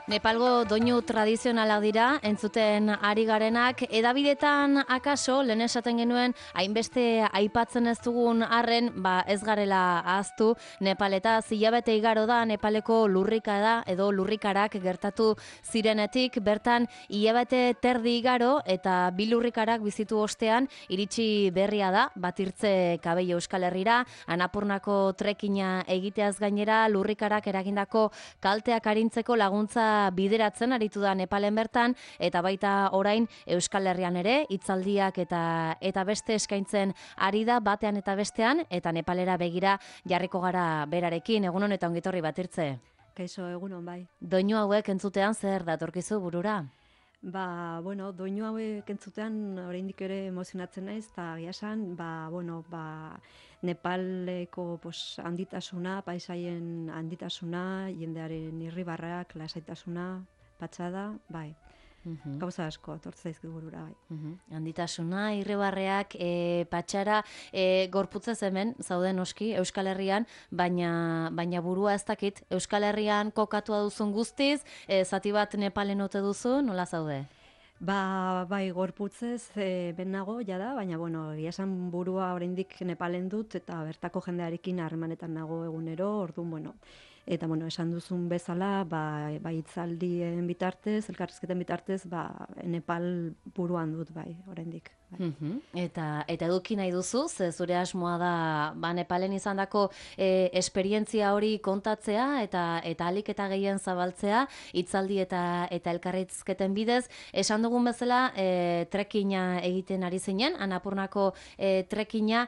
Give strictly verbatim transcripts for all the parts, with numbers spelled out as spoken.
Nepalgo doinu tradizionalak dira, entzuten ari garenak, edabidetan akaso, lehen esaten genuen, hainbeste aipatzen ez dugun arren, ba ez garela ahaztu, Nepaleta zilabete igaro da, Nepaleko lurrika da, edo lurrikarak gertatu zirenetik, bertan hilabete terdi igaro, eta bi lurrikarak bizitu ostean, iritsi berria da, Batirtze Kabello Euskal Herrira, Anapurnako trekina egiteaz gainera, lurrikarak eragindako kalteak arintzeko laguntza bideratzen aritu da Nepalen bertan, eta baita orain Euskal Herrian ere, hitzaldiak eta eta beste eskaintzen ari da batean eta bestean, eta Nepalera begira jarriko gara berarekin. Egunon eta ongitorri Batirtze. Kaixo, egunon bai. Doinu hauek entzutean zer datorkizu burura? Ba, bueno, doinu hauek entzutean oraindik ere emozionatzen naiz, eta egia esan, ba, bueno, ba, Nepaleko pues, handitasuna, paisaien handitasuna, jendearen irribarrak, lasaitasuna, patxada, bai. Uhum. Gauza asko, etortze zaizkit burura, bai. Uhum. Handitasuna, irribarreak, e, patxara, e, gorputzez hemen, zaude noski, Euskal Herrian, baina, baina burua ez dakit, Euskal Herrian kokatua duzun guztiz, e, zati bat Nepalen ote duzu, nola zaude? Ba, bai, gorputzez e, ben nago, jada, baina, bueno, egia esan burua oraindik Nepalen dut, eta bertako jendearekin harremanetan nago egunero, orduan, bueno, eta, bueno, esan duzun bezala, ba, bai hitzaldien bitartez, elkarrizketen bitartez, ba, Nepal buruan dut, bai, oraindik. Bai. Uhum. Eta, eta eduki nahi duzu, ze zure asmoa da, ba, Nepalen izandako e, esperientzia hori kontatzea, eta eta alik eta gehien zabaltzea, hitzaldi eta eta elkarrizketen bidez, esan dugun bezala, e, trekina egiten ari zinen, Anapurnako e, trekina,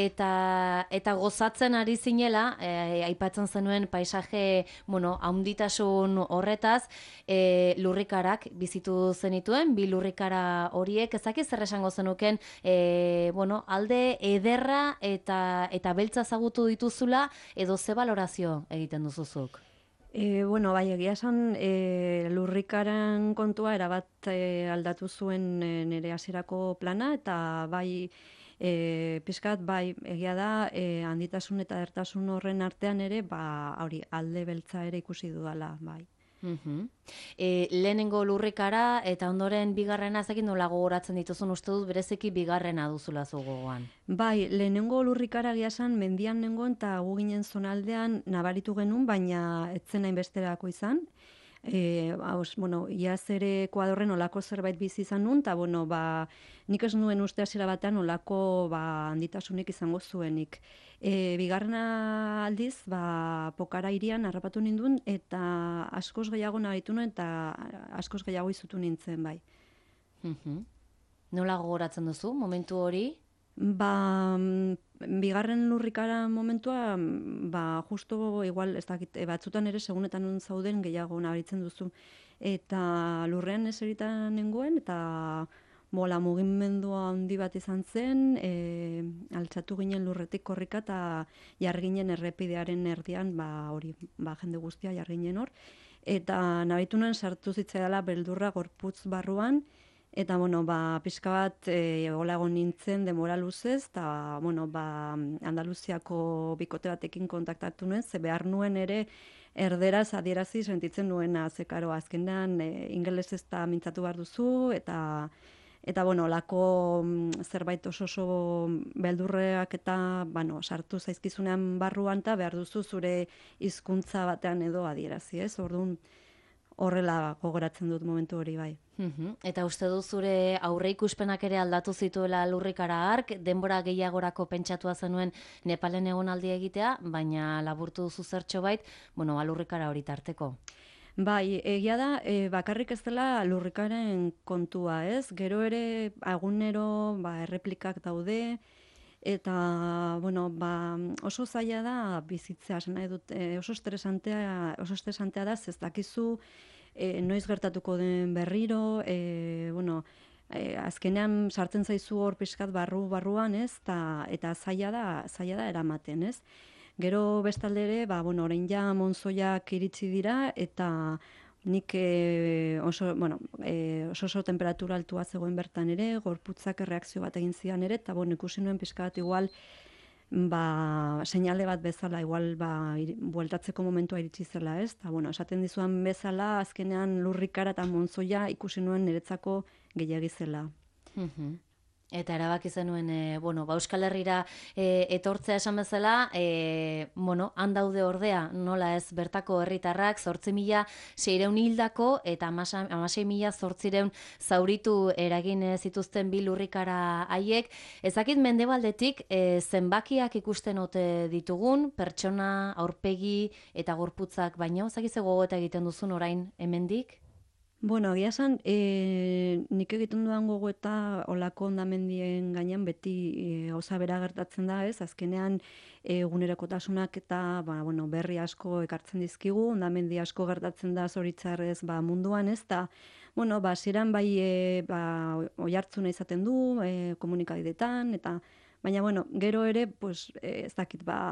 eta eta gozatzen ari zinela, e, aipatzen zenuen paisaje, bueno, haunditasun horretaz, e, lurrikarak bizitu zenituen, bi lurrikara horiek, ezaki zer esango zenuen, E, bueno, alde ederra eta eta beltza zagutu dituzula, edo ze balorazio egiten duzuzuk? E, bueno, bai, egia esan e, lurrikaren kontua erabat e, aldatu zuen e, nire hasierako plana, eta bai, e, pixkat, bai, egia da, e, handitasun eta ertasun horren artean ere, ba, hori, alde beltza ere ikusi dudala, bai. Uhum. E, lehenengo lurrikara eta ondoren bigarrena zekin nola gogoratzen dituzun, uste dut bereziki bigarrena duzula zu gogoan. Bai, lehenengo lurrikara esan mendian nengoen eta gu ginen zonaldean nabaritu genuen, baina etzen hainbesterako izan. E, haus, bueno, iaz ere Ekuadorren olako zerbait bizi izan nun, eta bueno, ba, nik ez nuen uste hasiera batean olako ba, handitasunik izango zuenik. E, bigarrena aldiz, ba, Pokara hirian harrapatu ninduen, eta askoz gehiago nabaritu nuen, eta askoz gehiago izutu nintzen, bai. Uhum. Nola gogoratzen duzu, momentu hori? Ba, bigarren lurrikara momentua, ba, justo igual, ez dakit, e, batzutan ere segunetan non zauden gehiago nabaritzen duzu. Eta lurrean eseritan nengoen, eta bola mugimendua handi bat izan zen, e, altxatu ginen lurretik korrika, eta jarginen errepidearen erdian, ba, hori, ba, jende guztia jarginen hor. Eta nabaritu nuen sartu zitzaidala beldurra gorputz barruan, eta, bueno, ba, pixka bat e, hola egon nintzen demora luzez, eta, bueno, ba, Andaluziako bikote batekin kontaktatu nuen, ze behar nuen ere erderaz adierazi sentitzen nuena, ze karo, azkenean e, ingelesez eta mintzatu behar duzu, eta, eta bueno, lako zerbait oso oso beldurreak eta, bueno, sartu zaizkizunean barruan, eta behar duzu zure hizkuntza batean edo adierazi, ez? Orduan, horrela gogoratzen dut momentu hori, bai. Uhum. Eta uste du zure aurre ikuspenak ere aldatu zituela lurrikara hark, denbora gehiagorako pentsatua zenuen Nepalen egonaldi egitea, baina laburtu duzu zertxo bait, bueno, ba, lurrikara hori tarteko. Bai, egia da, e, bakarrik ez dela lurrikaren kontua, ez? Gero ere agunero ba, erreplikak daude, eta, bueno, ba, oso zaila da bizitzea, esan nahi dut, e, oso estresantea, oso estresantea da, ez dakizu e, noiz gertatuko den berriro, e, bueno, e, azkenean sartzen zaizu hor pixkat barru barruan, ez? Ta, eta zaila da, zaila da eramaten, ez? Gero bestalde ere, ba, bueno, orain ja monzoiak iritsi dira, eta nik e, oso, bueno, e, oso oso temperatura altua zegoen bertan ere, gorputzak erreakzio bat egin zidan ere, eta bon, ikusi nuen pixka bat igual ba, seinale bat bezala, igual, ba, iri, bueltatzeko momentua iritsi zela, ez? Ta, bueno, esaten dizuan bezala, azkenean lurrikara eta montzoia ikusi nuen niretzako gehiagi zela. Mhm. Eta erabaki zenuen, e, bueno, ba, Euskal Herrira e, etortzea esan bezala, e, bueno, han daude ordea, nola ez bertako herritarrak, zortzi mila seireun hildako eta amasei mila zortzireun zauritu eragin zituzten bi lurrikara haiek. Ezakit mendebaldetik e, zenbakiak ikusten ote ditugun, pertsona, aurpegi eta gorputzak baino, ezakit ze gogoeta egiten duzun orain hemendik? Bueno, egia esan, e, nik egiten dudan gogoeta olako hondamendien gainean beti e, gauza bera gertatzen da, ez? Azkenean e, egunerokotasunak eta ba, bueno, berri asko ekartzen dizkigu, hondamendi asko gertatzen da zoritzarrez ba, munduan, ez? Ta, bueno, ba, hasieran bai e, ba, oihartzuna izaten du, e, komunikabideetan, eta baina, bueno, gero ere, pues, e, ez dakit, ba,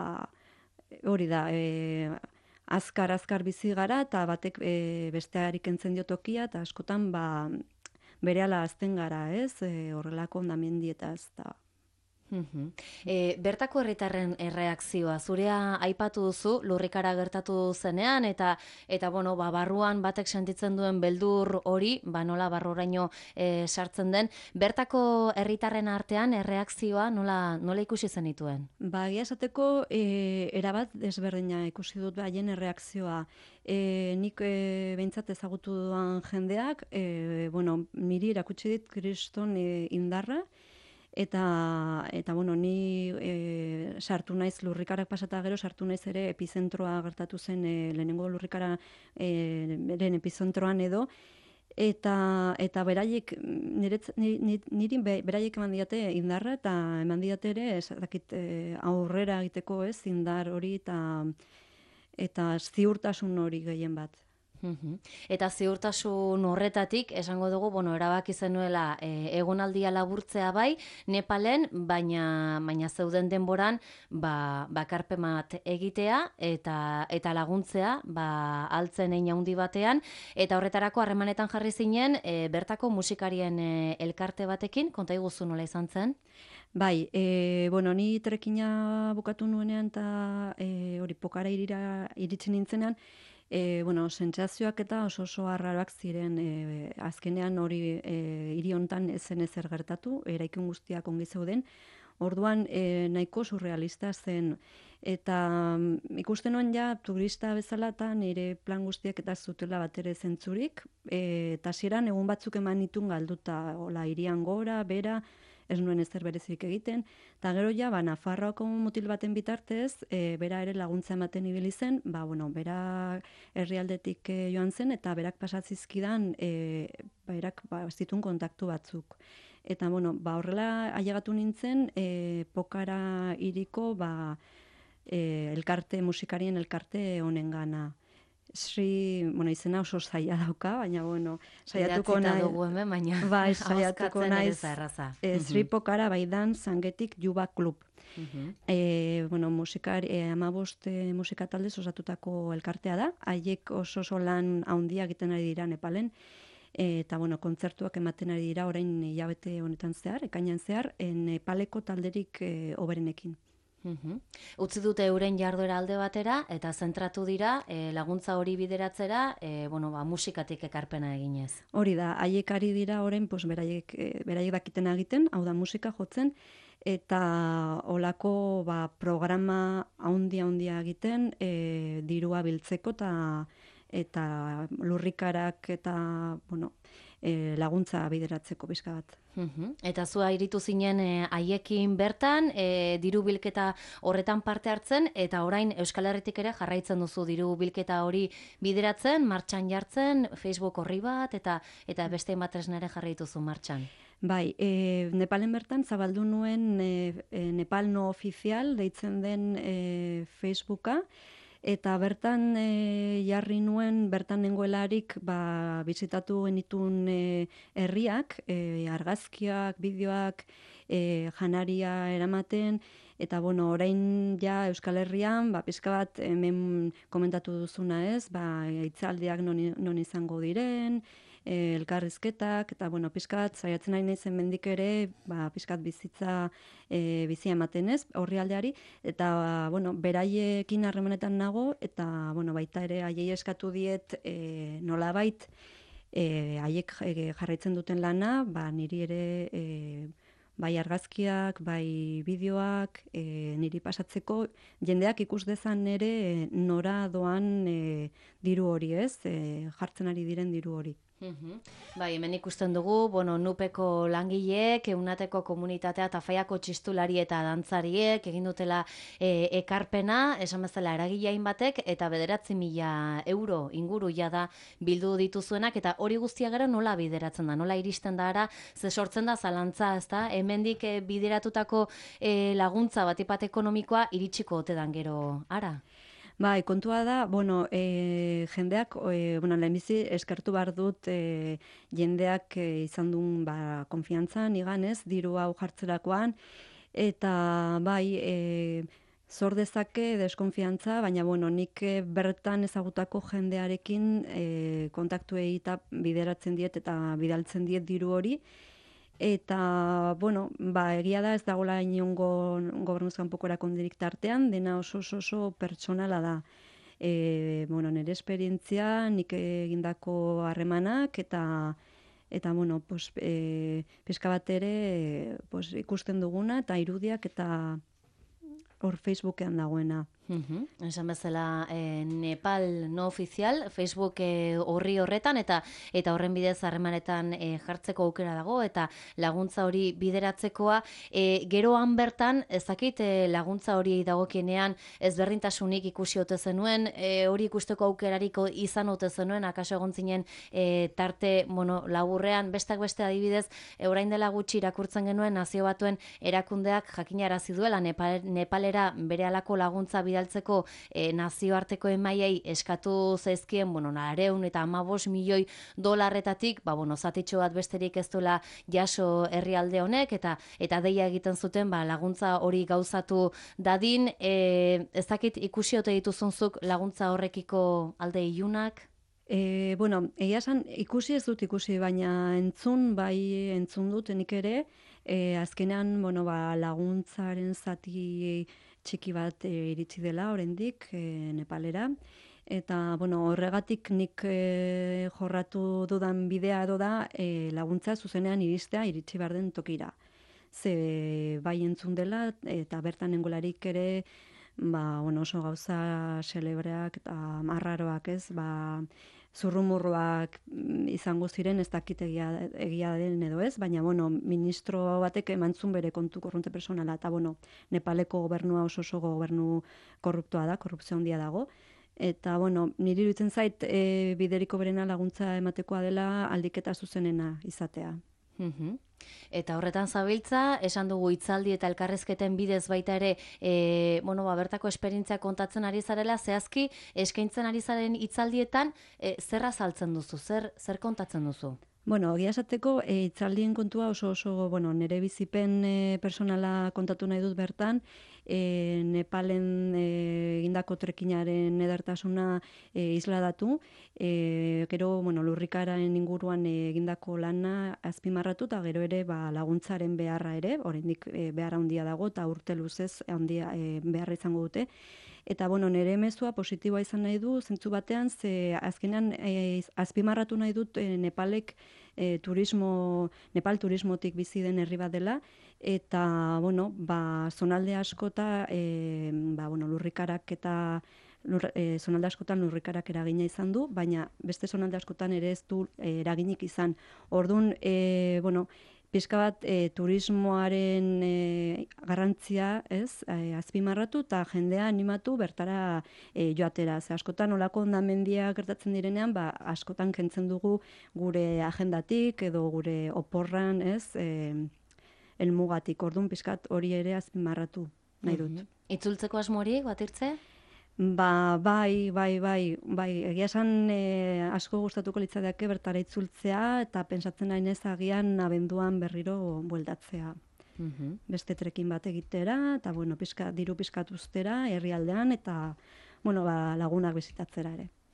hori da, e, azkar azkar bizi gara eta batek e, besteari kentzen dio tokia eta askotan ba berehala hazten gara, ez? E, horrelako hondamendietaz eta Mhm. E, bertako herritarren erreakzioa, zurea aipatu duzu lurrikara gertatu zenean eta eta bueno, ba, barruan batek sentitzen duen beldur hori, ba nola barruraino e, sartzen den, bertako herritarren artean erreakzioa nola nola ikusi zenituen? ba egia esateko e, erabat desberdina ikusi dut haien erreakzioa. E, nik e, behintzat ezagutu duan jendeak, e, bueno, niri erakutsi dit kriston e, indarra. Eta, eta bueno, ni e, sartu naiz lurrikarak pasata gero, sartu naiz ere epizentroa gertatu zen e, lehenengo lurrikara e, beren epizentroan edo, eta eta beraiek niretz, niri, niri beraiek eman diate indarra eta eman diate ere ez dakit e, aurrera egiteko, ez, indar hori eta eta ziurtasun hori gehien bat. Mhm. Eta ziurtasun horretatik esango dugu, bueno, erabaki zenuela e, egonaldia laburtzea bai, Nepalen, baina baina zeuden denboran, ba bakarpen bat egitea eta eta laguntzea, ba altzen hein handi batean eta horretarako harremanetan jarri zinen e, bertako musikarien e, elkarte batekin, konta iguzu nola izan zen? Bai, e, bueno, ni trekina bukatu nuenean eta e, hori pokara irira iritsi nintzenean, E, bueno, sentsazioak eta oso oso arraroak ziren, e, azkenean hori e, hiri hontan ez zen ezer gertatu, eraikin guztiak ongi zeuden, orduan e, nahiko surrealista zen, eta mm, ikusten nuen ja turista bezala eta nire plan guztiak eta zutela bat ere zentzurik, e, eta hasieran egun batzuk eman nitun galduta, hola, hirian gora, bera, ez nuen ezer berezik egiten, eta gero ja, ba, Nafarroako mutil baten bitartez, e, bera ere laguntza ematen ibili zen, ba, bueno, bera herrialdetik e, joan zen, eta berak pasatzizkidan, e, berak ba, zituen kontaktu batzuk. Eta, bueno, ba, horrela ailegatu nintzen, e, Pokara hiriko, ba, e, elkarte, musikarien elkarte honengana. Sri, bueno, izena oso zaila dauka, baina, bueno, saiatuko nahi... dugu hemen, baina bai, saiatuko naiz. Uh Sri Pokara Baidan Zangetik Juba Club. Uh -huh. E, bueno, musikar, e, amabost e, musika taldez osatutako elkartea da. Haiek oso oso lan handia egiten ari dira Nepalen. E, eta, bueno, kontzertuak ematen ari dira orain hilabete honetan zehar, ekainan zehar, e, Nepaleko talderik e, oberenekin. Uhum. Utzi dute euren jarduera alde batera eta zentratu dira e, laguntza hori bideratzera, e, bueno, ba, musikatik ekarpena eginez. Hori da, haiek ari dira orain, pues, beraiek, e, beraiek dakiten egiten, hau da musika jotzen, eta olako ba, programa haundia haundia egiten e, dirua biltzeko eta eta lurrikarak eta bueno, e, laguntza bideratzeko bizka bat. Uhum. Eta zua iritu zinen e, haiekin bertan, e, diru bilketa horretan parte hartzen, eta orain Euskal Herritik ere jarraitzen duzu diru bilketa hori bideratzen, martxan jartzen, Facebook horri bat, eta eta beste matresnere jarraituzu martxan. Bai, e, Nepalen bertan zabaldu nuen e, e, Nepal no ofizial deitzen den e, Facebooka, eta bertan e, jarri nuen, bertan nengoelarik ba, bizitatu genitun e, herriak, e, argazkiak, bideoak, e, janaria eramaten, eta bueno, orain ja Euskal Herrian, ba, pizka bat hemen komentatu duzuna ez, ba, hitzaldiak non, non izango diren, e, elkarrizketak, eta, bueno, pizkat, saiatzen nahi naizen mendik ere, ba, pizkat bizitza e, bizia ematen ez, horri aldeari, eta, bueno, beraiekin harremanetan nago, eta, bueno, baita ere, haiei eskatu diet, e, nolabait, e, haiek e, jarraitzen duten lana, ba, niri ere, e, bai argazkiak, bai bideoak, e, niri pasatzeko, jendeak ikus dezan ere e, nora doan e, diru hori ez, e, jartzen ari diren diru hori. Uhum. Bai, hemen ikusten dugu, bueno, nupeko langileek, eunateko komunitatea eta faiako txistulari eta dantzariek egin dutela e, ekarpena, esan bezala eragileain batek, eta bederatzi mila euro inguru jada bildu dituzuenak, eta hori guztia gara nola bideratzen da, nola iristen da ara, ze sortzen da zalantza, ez da, hemendik e, bideratutako e, laguntza batipat ekonomikoa iritsiko ote dan gero ara? Bai, kontua da, bueno, e, jendeak, e, bueno, lehenbizi eskertu behar dut e, jendeak e, izan duen ba, konfiantza nigan ez, diru hau jartzerakoan, eta bai, e, zor dezake deskonfiantza, baina bueno, nik e, bertan ezagutako jendearekin e, kontaktu egita bideratzen diet eta bidaltzen diet diru hori, eta, bueno, ba, egia da ez dagoela inongo gobernuz kanpoko erakunderik tartean, dena oso oso, oso pertsonala da. E, bueno, nire esperientzia, nik egindako harremanak, eta, eta bueno, pues, e, pizka bat ere pues, ikusten duguna, eta irudiak, eta hor Facebookean dagoena. Uhum. Esan bezala e, Nepal no ofizial, Facebook e, horri horretan, eta eta horren bidez harremanetan e, jartzeko aukera dago, eta laguntza hori bideratzekoa, e, geroan bertan, ezakit e, laguntza hori dagokienean ezberdintasunik ikusi ote zenuen, e, hori ikusteko aukerariko izan ote zenuen, akaso egon zinen e, tarte, bueno, laburrean, bestak beste adibidez, e, orain dela gutxi irakurtzen genuen nazio batuen erakundeak jakinarazi duela Nepal, Nepalera bere alako laguntza bideratzeko bidaltzeko e, nazioarteko emaiei eskatu zaizkien, bueno, nareun eta amabos milioi dolarretatik, ba, bueno, zatitxo bat besterik ez duela jaso herrialde honek, eta eta deia egiten zuten, ba, laguntza hori gauzatu dadin, e, ez dakit ikusi ote dituzunzuk laguntza horrekiko alde ilunak? E, bueno, egia esan ikusi ez dut ikusi, baina entzun, bai entzun dut nik ere, e, azkenean, bueno, ba, laguntzaren zati txiki bat e, iritsi dela oraindik e, Nepalera, eta bueno, horregatik nik e, jorratu dudan bidea edo da e, laguntza zuzenean iristea iritsi behar den tokira. Ze bai entzun dela eta bertan nengolarik ere ba, bueno, oso gauza celebreak eta marraroak ez, ba, zurrumurruak izango ziren, ez dakit egia, egia den edo ez, baina bueno, ministro batek emantzun bere kontu korronte personala, eta bueno, Nepaleko gobernua oso oso gobernu korruptoa da, korrupzio handia dago, eta bueno, niri iruditzen zait e, bideriko berena laguntza ematekoa dela aldiketa zuzenena izatea. Uhum. Eta horretan zabiltza, esan dugu hitzaldi eta elkarrezketen bidez baita ere, e, bueno, ba, bertako esperientzia kontatzen ari zarela, zehazki eskaintzen ari zaren hitzaldietan, e, zer azaltzen duzu, zer, zer kontatzen duzu? Bueno, egia esateko, e, hitzaldien kontua oso oso, bueno, nire bizipen e, personala kontatu nahi dut bertan, e, Nepalen e, egindako trekinaren edertasuna e, isladatu, e, gero, bueno, lurrikaren inguruan e, egindako lana azpimarratu, eta gero ere ba, laguntzaren beharra ere, oraindik e, beharra handia dago, eta urte luzez handia e, beharra izango dute. Eta, bueno, nire mezua positiboa izan nahi du, zentzu batean, ze azkenean e, azpimarratu nahi dut e, Nepalek e, turismo, Nepal turismotik bizi den herri bat dela, eta, bueno, ba, zonalde askota, e, ba, bueno, lurrikarak eta lur, e, zonalde askotan lurrikarak eragina izan du, baina beste zonalde askotan ere ez du e, eraginik izan. Orduan, e, bueno, pixka bat e, turismoaren e, garrantzia, ez, e, azpimarratu eta jendea animatu bertara e, joatera. Ze askotan olako hondamendia gertatzen direnean, ba, askotan kentzen dugu gure agendatik edo gure oporran, ez, e, elmugatik. Orduan pixkat hori ere azpimarratu nahi dut. Mm-hmm. Itzultzeko asmori, Batirtze? Ba, bai, bai, bai, bai, egia esan e, asko gustatuko litzateke bertara itzultzea eta pentsatzen nahi nez agian abenduan berriro bueltatzea. Mm-hmm. Beste trekin bat egitera, eta bueno, pizka, diru pizkatuztera herrialdean eta bueno, ba, lagunak bizitatzera ere.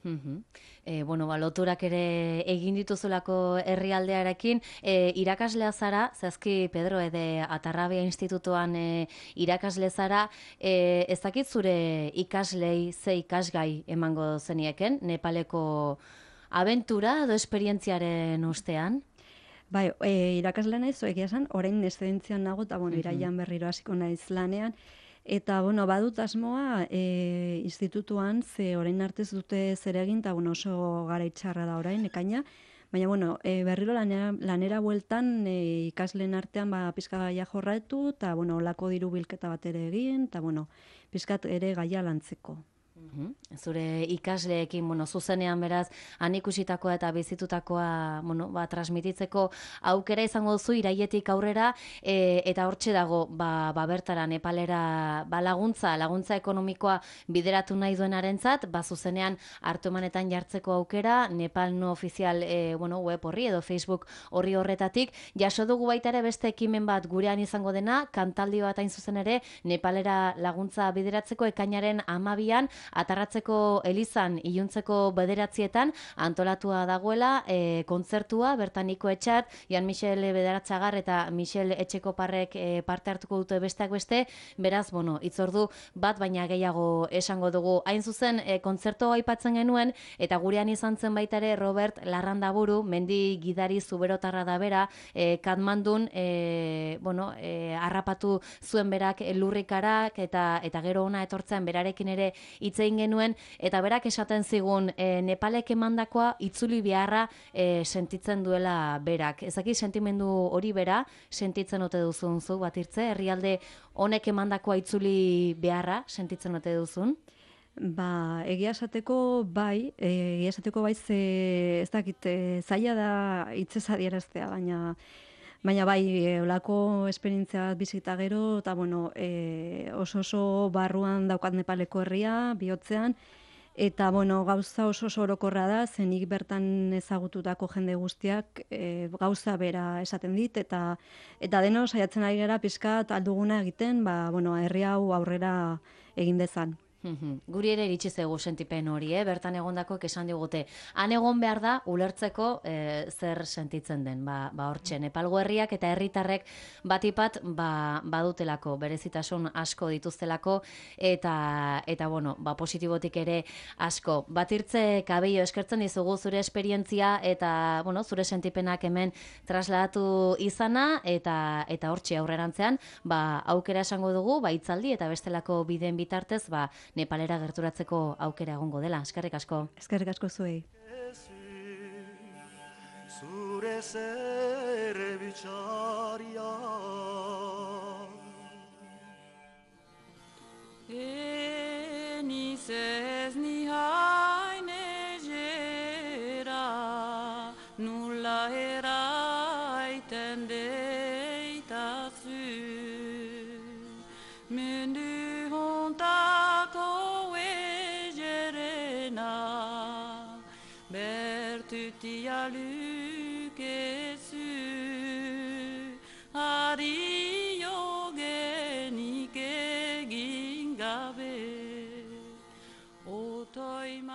Mhm. E, bueno, ba, loturak ere egin dituzulako herrialdearekin, e, irakaslea zara, zehazki Pedro ede Atarrabia Institutuan e, irakasle zara, e, ez dakit zure ikaslei ze ikasgai emango zenieken, Nepaleko abentura edo esperientziaren ostean? Bai, e, irakasle naiz, egia esan, orain eszedentzian nago, eta bueno, Mhm. iraian berriro hasiko naiz lanean, eta bueno, badut asmoa e, institutuan, ze orain artez dute zer egin, eta bueno, oso gara itxarra da orain, ekaina, baina bueno, e, berriro lanera, lanera bueltan e, ikasleen artean ba, pizka gaia jorratu, eta bueno, olako diru bilketa bat ere egin, eta bueno, pizkat ere gaia lantzeko. Mhm. Zure ikasleekin, bueno, zuzenean beraz, han ikusitakoa eta bizitutakoa, bueno, ba, transmititzeko aukera izango duzu iraietik aurrera, e, eta hortxe dago, ba, ba bertara, Nepalera, ba, laguntza, laguntza ekonomikoa bideratu nahi duenarentzat, ba, zuzenean hartu emanetan jartzeko aukera, Nepal no ofizial, e, bueno, web horri edo Facebook horri horretatik, jaso dugu baita ere beste ekimen bat gurean izango dena, kantaldi bat hain zuzen ere, Nepalera laguntza bideratzeko ekainaren amabian, Atarratzeko elizan iluntzeko bederatzietan antolatua dagoela e, kontzertua, bertan Niko Etxat, Jan Michel Bederatzagar eta Michel Etxekoparrek e, parte hartuko dute besteak beste, beraz, bueno, itzordu bat baina gehiago esango dugu. Hain zuzen, e, kontzertua aipatzen genuen, eta gurean izan zen baita ere Robert Larrandaburu, mendi gidari zuberotarra da bera, e, Katmandun, e, bueno, e, harrapatu zuen berak lurrikarak, eta, eta gero ona etortzen berarekin ere hitz egin genuen, eta berak esaten zigun e, Nepalek emandakoa itzuli beharra e, sentitzen duela berak. Ezaki sentimendu hori bera sentitzen ote duzun zu Batirtze, herrialde honek emandakoa itzuli beharra sentitzen ote duzun? Ba, egia esateko bai, e, egia esateko bai ze ez dakit, e, zaila da hitzez adieraztea, baina baina bai, e, olako esperientzia bat bizita gero, eta bueno, e, oso oso barruan daukat Nepaleko herria, bihotzean, eta bueno, gauza oso oso orokorra da, zenik bertan ezagututako jende guztiak e, gauza bera esaten dit, eta eta deno saiatzen ari gara pizkat alduguna egiten, ba, bueno, herri hau aurrera egin dezan. Mhm. Guri ere iritsi zaigu sentipen hori, eh? Bertan egondakoek esan digute. Han egon behar da ulertzeko eh, zer sentitzen den. Ba, ba hortxe, Nepalgo herriak eta herritarrek batipat ba, badutelako, berezitasun asko dituztelako, eta, eta bueno, ba, positibotik ere asko. Batirtze Kabello, eskertzen dizugu zure esperientzia eta bueno, zure sentipenak hemen trasladatu izana, eta eta hortxe aurrerantzean, ba, aukera esango dugu, ba, hitzaldi eta bestelako bideen bitartez, ba, Nepalera gerturatzeko aukera egongo dela. Eskerrik asko. Eskerrik asko zuei. Zure zerbitzaria Eniz ez ni haine jera Nula eraiten deitazu Mendu hontako ejerena Bertuti alu